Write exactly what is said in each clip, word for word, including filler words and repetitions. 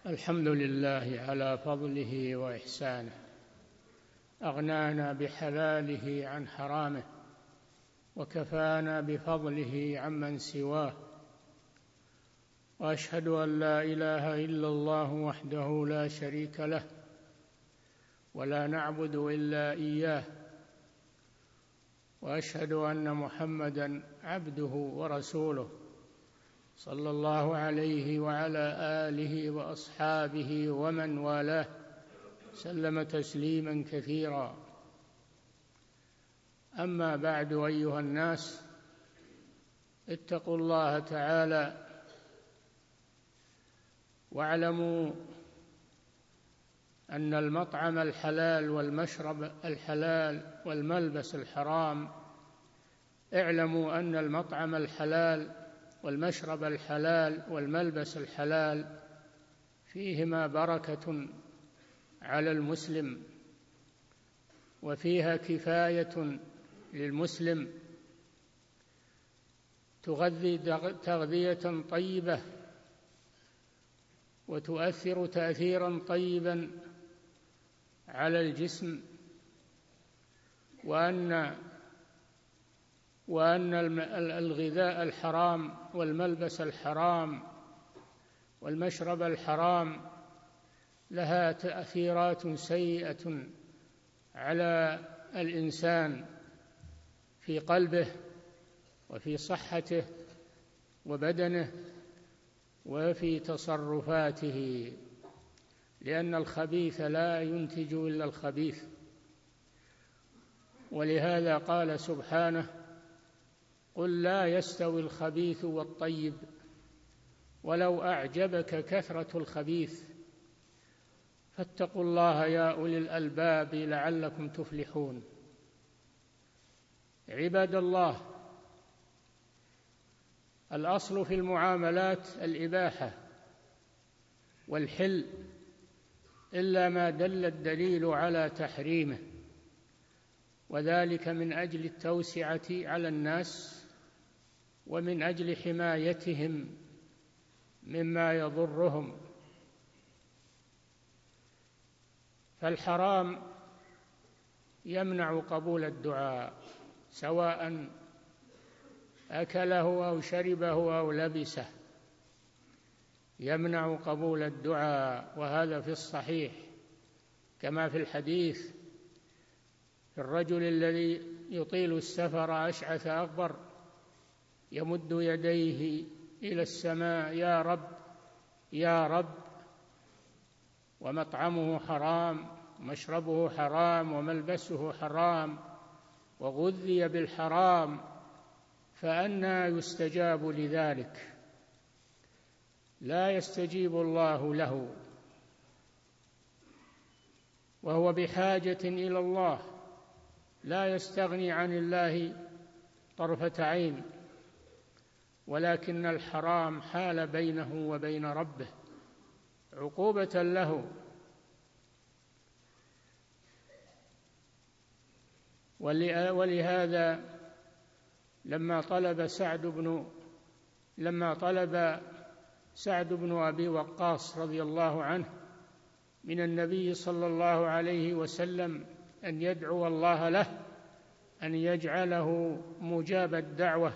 الحمد لله على فضله وإحسانه، أغنانا بحلاله عن حرامه، وكفانا بفضله عمن سواه. وأشهد أن لا إله إلا الله وحده لا شريك له، ولا نعبد إلا إياه. وأشهد أن محمدًا عبده ورسوله، صلى الله عليه وعلى آله وأصحابه ومن والاه، سلم تسليمًا كثيرا. أما بعد، أيها الناس، اتقوا الله تعالى واعلموا أن المطعم الحلال والمشرب الحلال والملبس الحرام. اعلموا أن المطعم الحلال والمشرب الحلال والملبس الحلال فيهما بركة على المسلم، وفيها كفاية للمسلم، تغذي تغذية طيبة وتؤثر تأثيرا طيبا على الجسم. وأن وأن الغذاء الحرام والملبس الحرام والمشرب الحرام لها تأثيرات سيئة على الإنسان في قلبه وفي صحته وبدنه وفي تصرفاته، لأن الخبيث لا ينتج إلا الخبيث. ولهذا قال سبحانه: قل لا يستوي الخبيث والطيب ولو أعجبك كثرة الخبيث فاتقوا الله يا أولي الألباب لعلكم تفلحون. عباد الله، الأصل في المعاملات الإباحة والحل، إلا ما دل الدليل على تحريمه، وذلك من أجل التوسعة على الناس ومن أجل حمايتهم مما يضرهم. فالحرام يمنع قبول الدعاء، سواء أكله أو شربه أو لبسه، يمنع قبول الدعاء. وهذا في الصحيح، كما في الحديث في الرجل الذي يطيل السفر أشعث أغبر يمد يديه إلى السماء: يا رب يا رب، ومطعمه حرام، ومشربه حرام، وملبسه حرام، وغذي بالحرام، فأنى يستجاب لذلك؟ لا يستجيب الله له، وهو بحاجة إلى الله، لا يستغني عن الله طرفة عين، ولكن الحرام حال بينه وبين ربه عقوبة له. ولهذا لما طلب سعد بن لما طلب سعد بن أبي وقاص رضي الله عنه من النبي صلى الله عليه وسلم أن يدعو الله له أن يجعله مجاب الدعوة،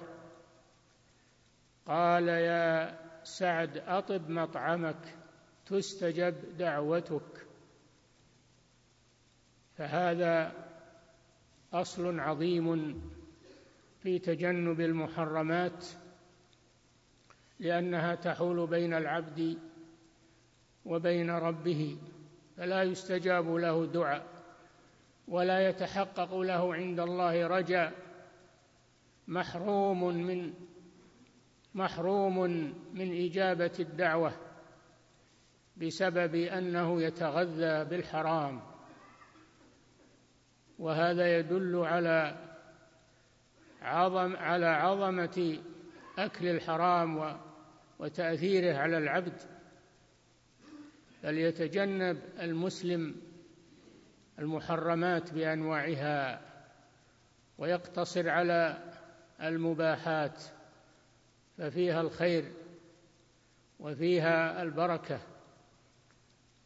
قال: يا سعد، أطب مطعمك تستجب دعوتك. فهذا أصل عظيم في تجنب المحرمات، لأنها تحول بين العبد وبين ربه، فلا يستجاب له دعاء ولا يتحقق له عند الله رجاء، محروم من محروم من إجابة الدعوة بسبب أنه يتغذى بالحرام. وهذا يدل على عظم على عظمة أكل الحرام وتأثيره على العبد. فليتجنب المسلم المحرمات بأنواعها ويقتصر على المباحات، ففيها الخير وفيها البركة.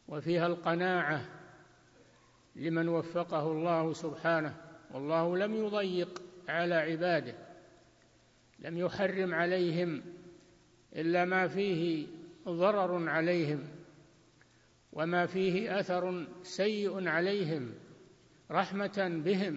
وفيها القناعة لمن وفقه الله سبحانه، والله لم يضيق على عباده، لم يحرم عليهم إلا ما فيه ضرر عليهم وما فيه أثر سيء عليهم رحمة بهم.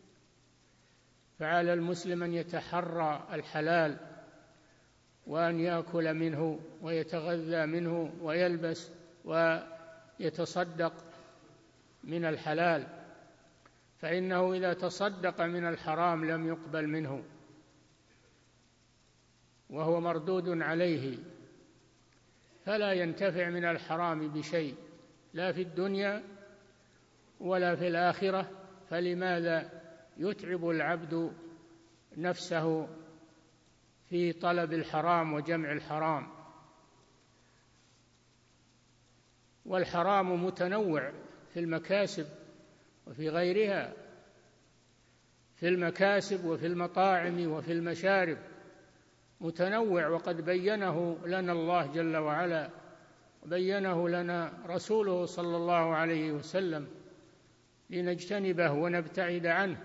فعلى المسلم أن يتحرى الحلال وأن يأكل منه ويتغذى منه ويلبس ويتصدق من الحلال، فإنه إذا تصدق من الحرام لم يقبل منه وهو مردود عليه، فلا ينتفع من الحرام بشيء لا في الدنيا ولا في الآخرة. فلماذا يتعب العبد نفسه في طلب الحرام وجمع الحرام؟ والحرام متنوع في المكاسب وفي غيرها، في المكاسب وفي المطاعم وفي المشارب متنوع، وقد بينه لنا الله جل وعلا وبينه لنا رسوله صلى الله عليه وسلم لنجتنبه ونبتعد عنه.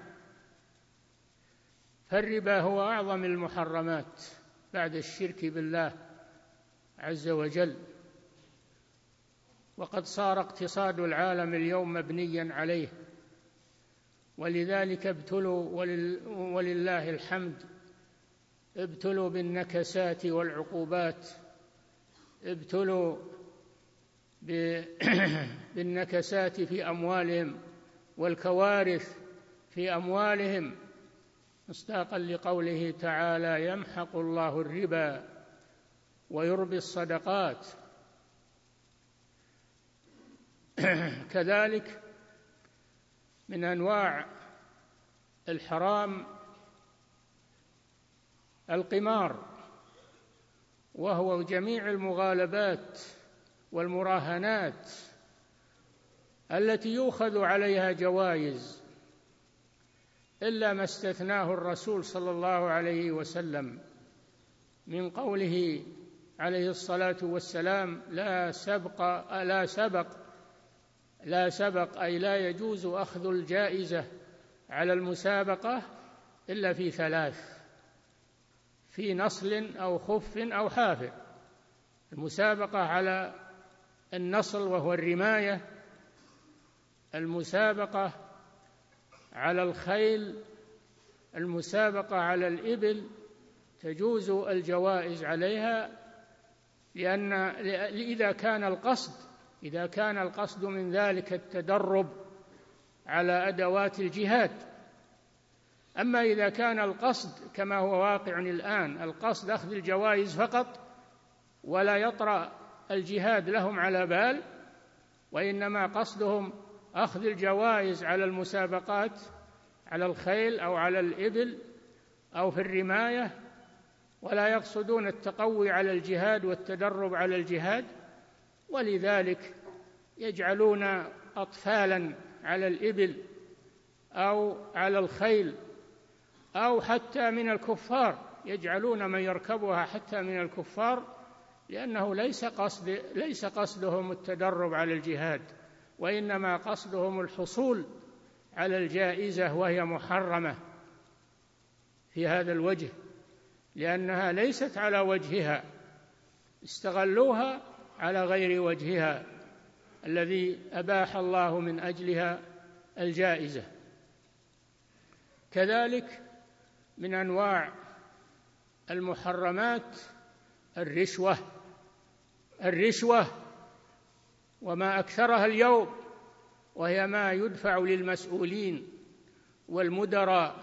فالربا هو أعظم المحرمات بعد الشرك بالله عز وجل، وقد صار اقتصاد العالم اليوم مبنيا عليه، ولذلك ابتلوا ولله الحمد ابتلوا بالنكسات والعقوبات، ابتلوا بالنكسات في أموالهم والكوارث في أموالهم، مصداقا لقوله تعالى: يمحق الله الربا ويربي الصدقات. كذلك من أنواع الحرام القمار، وهو جميع المغالبات والمراهنات التي يؤخذ عليها جوائز، إلا ما استثناه الرسول صلى الله عليه وسلم من قوله عليه الصلاة والسلام: لا سبق لا سبق لا سبق أي لا يجوز أخذ الجائزة على المسابقة إلا في ثلاث: في نصل أو خف أو حافر. المسابقة على النصل وهو الرماية، المسابقة على الخيل، المسابقة على الإبل تجوز الجوائز عليها، لأن إذا كان القصد إذا كان القصد من ذلك التدرب على أدوات الجهاد. أما إذا كان القصد كما هو واقع الآن، القصد أخذ الجوائز فقط ولا يطرأ الجهاد لهم على بال، وإنما قصدهم أخذ الجوائز على المسابقات على الخيل أو على الإبل أو في الرماية، ولا يقصدون التقوي على الجهاد والتدرب على الجهاد، ولذلك يجعلون أطفالا على الإبل أو على الخيل، أو حتى من الكفار يجعلون من يركبها حتى من الكفار، لأنه ليس قصد ليس قصدهم التدرب على الجهاد، وإنما قصدهم الحصول على الجائزة، وهي محرمة في هذا الوجه لأنها ليست على وجهها، استغلوها على غير وجهها الذي أباح الله من أجلها الجائزة. كذلك من أنواع المحرمات الرشوة الرشوة وما أكثرها اليوم، وهي ما يدفع للمسؤولين والمدراء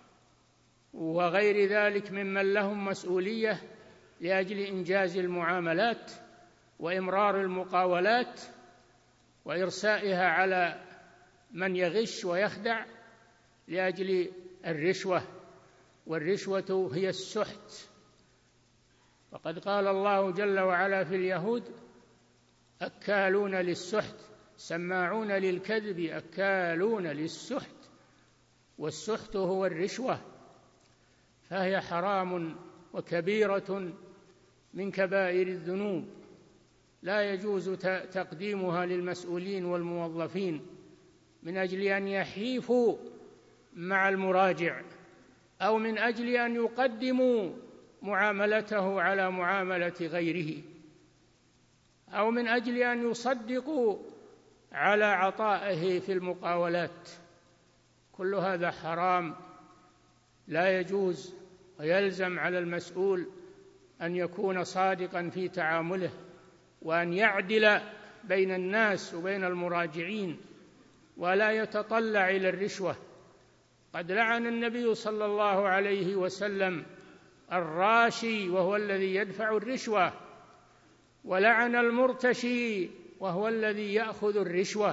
وغير ذلك ممن لهم مسؤولية لأجل إنجاز المعاملات وإمرار المقاولات وإرسائها على من يغش ويخدع لأجل الرشوة. والرشوة هي السحت، وقد قال الله جل وعلا في اليهود: أكالون للسحت سماعون للكذب أكالون للسحت، والسحت هو الرشوة، فهي حرام وكبيرة من كبائر الذنوب. لا يجوز تقديمها للمسؤولين والموظفين من أجل أن يحيفوا مع المراجع، أو من أجل أن يقدموا معاملته على معاملة غيره، أو من أجل أن يصدقوا على عطائه في المقاولات. كل هذا حرام لا يجوز، ويلزم على المسؤول أن يكون صادقا في تعامله، وأن يعدل بين الناس وبين المراجعين، ولا يتطلع إلى الرشوة. قد لعن النبي صلى الله عليه وسلم الراشي وهو الذي يدفع الرشوة، ولعن المرتشي وهو الذي يأخذ الرشوة،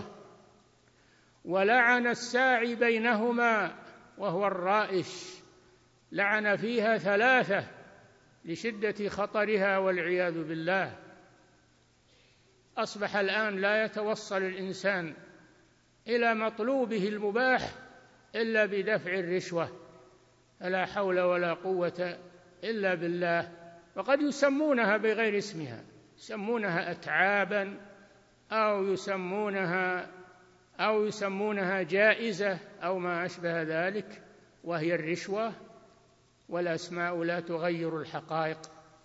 ولعن الساعي بينهما وهو الرائش، لعن فيها ثلاثة لشدة خطرها والعياذ بالله. أصبح الآن لا يتوصل الإنسان إلى مطلوبه المباح إلا بدفع الرشوة، فلا حول ولا قوة إلا بالله. وقد يسمونها بغير اسمها، يسمونها أتعابا، أو يسمونها أو يسمونها جائزة أو ما أشبه ذلك، وهي الرشوة، والأسماء لا تغير الحقائق.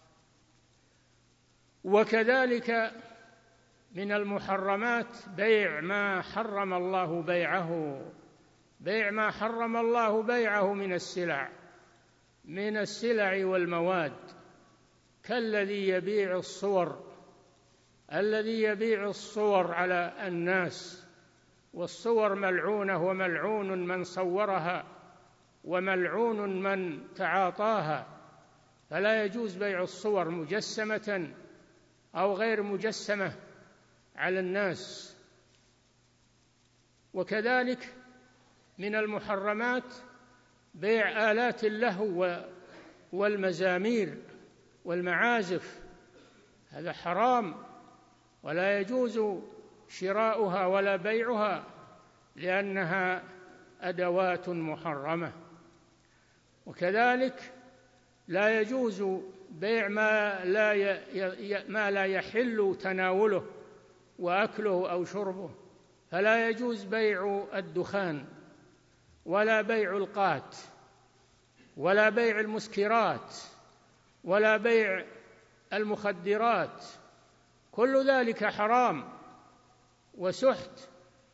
وكذلك من المحرمات بيع ما حرم الله بيعه، بيع ما حرم الله بيعه من السلع من السلع والمواد، كالذي يبيع الصور الذي يبيع الصور على الناس، والصور ملعونة، وملعون من صورها، وملعون من تعاطاها، فلا يجوز بيع الصور مجسمة أو غير مجسمة على الناس. وكذلك من المحرمات بيع آلات اللهو والمزامير والمعازف، هذا حرام، ولا يجوز شراؤها ولا بيعها لأنها أدوات محرمة. وكذلك لا يجوز بيع ما لا ما لا يحل تناوله وأكله أو شربه، فلا يجوز بيع الدخان، ولا بيع القات، ولا بيع المسكرات، ولا بيع المخدرات، كل ذلك حرام وسحت،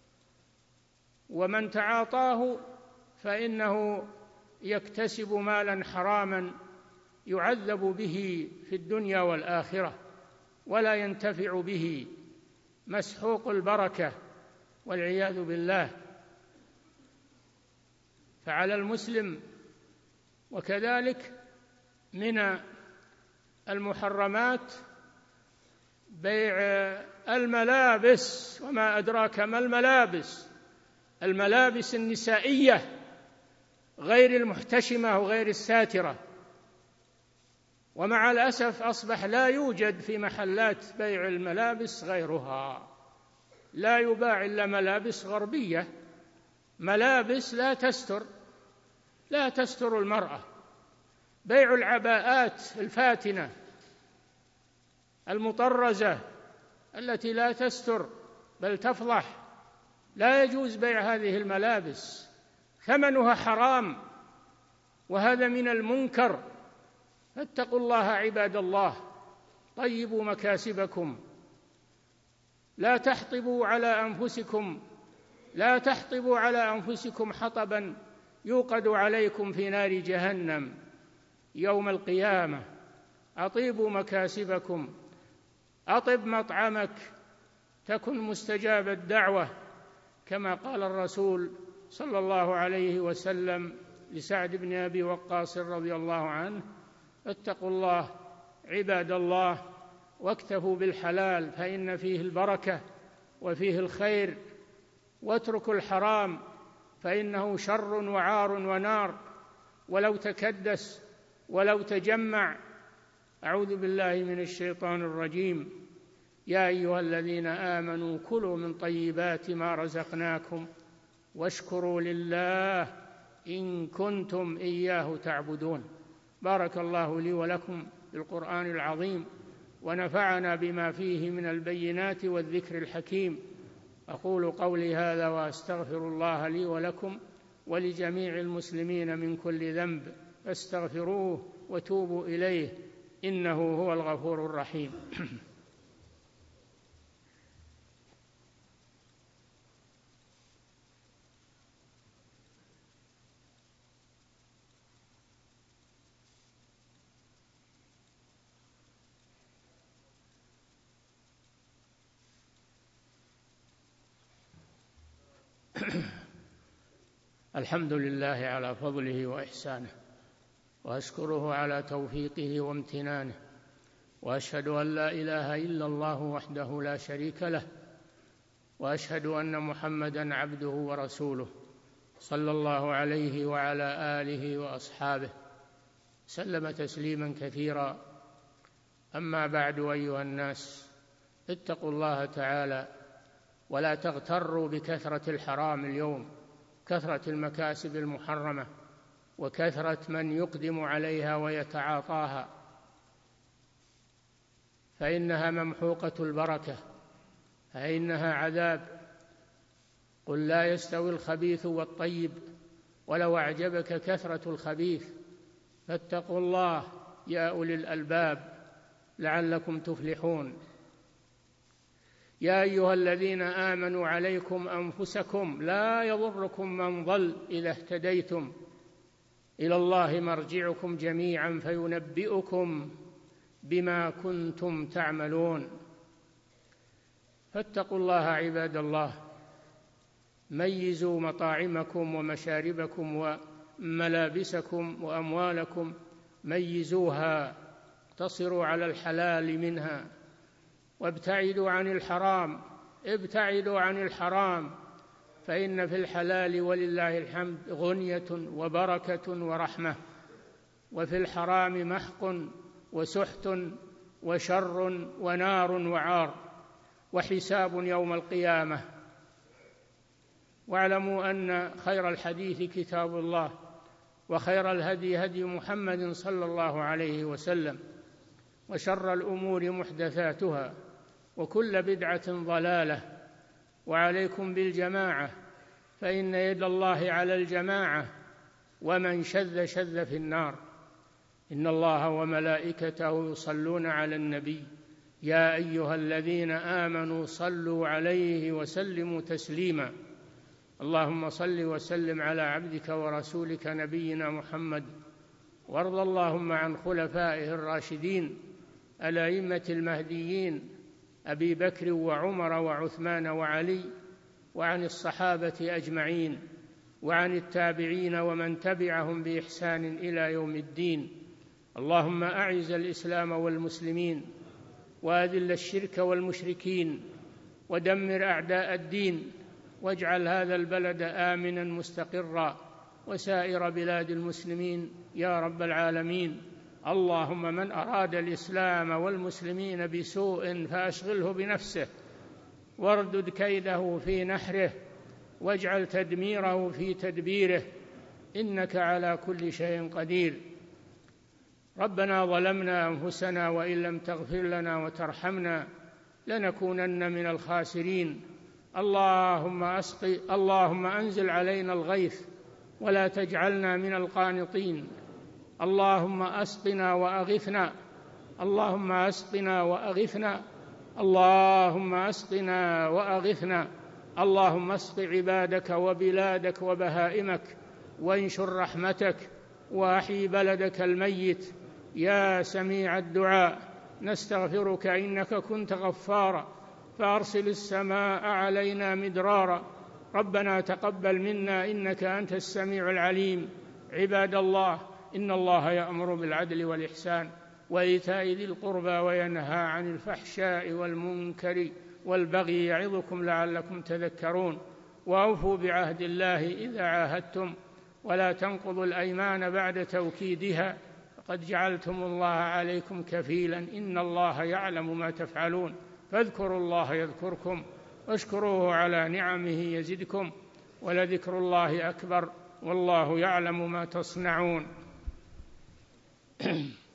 ومن تعاطاه فإنه يكتسب مالا حراما يعذب به في الدنيا والآخرة، ولا ينتفع به، مسحوق البركة والعياذ بالله. فعلى المسلم. وكذلك من المحرمات بيع الملابس، وما أدراك ما الملابس، الملابس النسائية غير المحتشمة وغير الساترة. ومع الأسف أصبح لا يوجد في محلات بيع الملابس غيرها، لا يباع إلا ملابس غربية، ملابس لا تستر لا تستر المرأة. بيع العباءات الفاتنة المطرزة التي لا تستر بل تفضح، لا يجوز بيع هذه الملابس، ثمنها حرام، وهذا من المنكر. فاتقوا الله عباد الله، طيبوا مكاسبكم، لا تحطبوا على أنفسكم لا تحطبوا على أنفسكم حطبا يوقد عليكم في نار جهنم يوم القيامة. أطيبوا مكاسبكم، أطب مطعمك تكن مستجاب الدعوة، كما قال الرسول صلى الله عليه وسلم لسعد بن أبي وقاص رضي الله عنه: اتقوا الله عباد الله، واكتفوا بالحلال فإن فيه البركة وفيه الخير، واتركوا الحرام فإنه شر وعار ونار، ولو تكدس ولو تجمع. أعوذ بالله من الشيطان الرجيم. يا أيها الذين آمنوا كلوا من طيبات ما رزقناكم واشكروا لله إن كنتم إياه تعبدون. بارك الله لي ولكم بالقرآن العظيم، ونفعنا بما فيه من البينات والذكر الحكيم. أقول قولي هذا وأستغفر الله لي ولكم ولجميع المسلمين من كل ذنب، فاستغفروه وتوبوا إليه إنه هو الغفور الرحيم. الحمد لله على فضله وإحسانه، وأشكره على توفيقه وامتنانه، وأشهد أن لا إله إلا الله وحده لا شريك له، وأشهد أن محمدًا عبده ورسوله صلى الله عليه وعلى آله وأصحابه سلم تسليمًا كثيرا. أما بعد، أيها الناس، اتقوا الله تعالى ولا تغتروا بكثرة الحرام اليوم، كثرة المكاسب المحرمة وكثرة من يقدم عليها ويتعاطاها، فإنها ممحوقة البركة، فإنها عذاب. قل لا يستوي الخبيث والطيب ولو أعجبك كثرة الخبيث، فاتقوا الله يا أولي الألباب لعلكم تفلحون. يا أيها الذين آمنوا عليكم أنفسكم لا يضركم من ضل إذا اهتديتم، إلى الله مرجعكم جميعا فينبئكم بما كنتم تعملون. فاتقوا الله عباد الله، ميزوا مطاعمكم ومشاربكم وملابسكم وأموالكم، ميزوها، اقتصروا على الحلال منها، وابتعدوا عن الحرام، ابتعدوا عن الحرام، فإن في الحلال ولله الحمد غنية وبركة ورحمة، وفي الحرام محق وسحت وشر ونار وعار وحساب يوم القيامة. واعلموا أن خير الحديث كتاب الله، وخير الهدي هدي محمد صلى الله عليه وسلم، وشر الأمور محدثاتها، وكل بدعة ضلالة. وعليكم بالجماعة، فإن يد الله على الجماعة، ومن شذ شذ في النار. إن الله وملائكته يصلون على النبي، يا أيها الذين آمنوا صلوا عليه وسلموا تسليما. اللهم صل وسلم على عبدك ورسولك نبينا محمد، وارض اللهم عن خلفائه الراشدين الأئمة المهديين أبي بكر وعمر وعثمان وعلي، وعن الصحابة أجمعين، وعن التابعين ومن تبعهم بإحسان إلى يوم الدين. اللهم أعز الإسلام والمسلمين، وأذل الشرك والمشركين، ودمر أعداء الدين، واجعل هذا البلد آمنا مستقرا، وسائر بلاد المسلمين يا رب العالمين. اللهم من أراد الإسلام والمسلمين بسوء فأشغله بنفسه، واردد كيده في نحره، واجعل تدميره في تدبيره، إنك على كل شيء قدير. ربنا ظلمنا أنفسنا وإن لم تغفر لنا وترحمنا لنكونن من الخاسرين. اللهم أسقي اللهم أنزل علينا الغيث ولا تجعلنا من القانطين. اللهم أسقنا وأغثنا اللهم أسقنا وأغثنا اللهم أسقنا وأغثنا اللهم اسق عبادك وبلادك وبهائمك، وانشر رحمتك، وأحيي بلدك الميت يا سميع الدعاء. نستغفرك إنك كنت غفارا، فأرسل السماء علينا مدرارا. ربنا تقبل منا إنك أنت السميع العليم. عباد الله، إن الله يأمر بالعدل والإحسان وإيتاء ذي القربى وينهى عن الفحشاء والمنكر والبغي يعظكم لعلكم تذكرون. وأوفوا بعهد الله إذا عاهدتم، ولا تنقضوا الأيمان بعد توكيدها، فقد جعلتم الله عليكم كفيلا، إن الله يعلم ما تفعلون. فاذكروا الله يذكركم، واشكروه على نعمه يزدكم، ولذكر الله أكبر، والله يعلم ما تصنعون.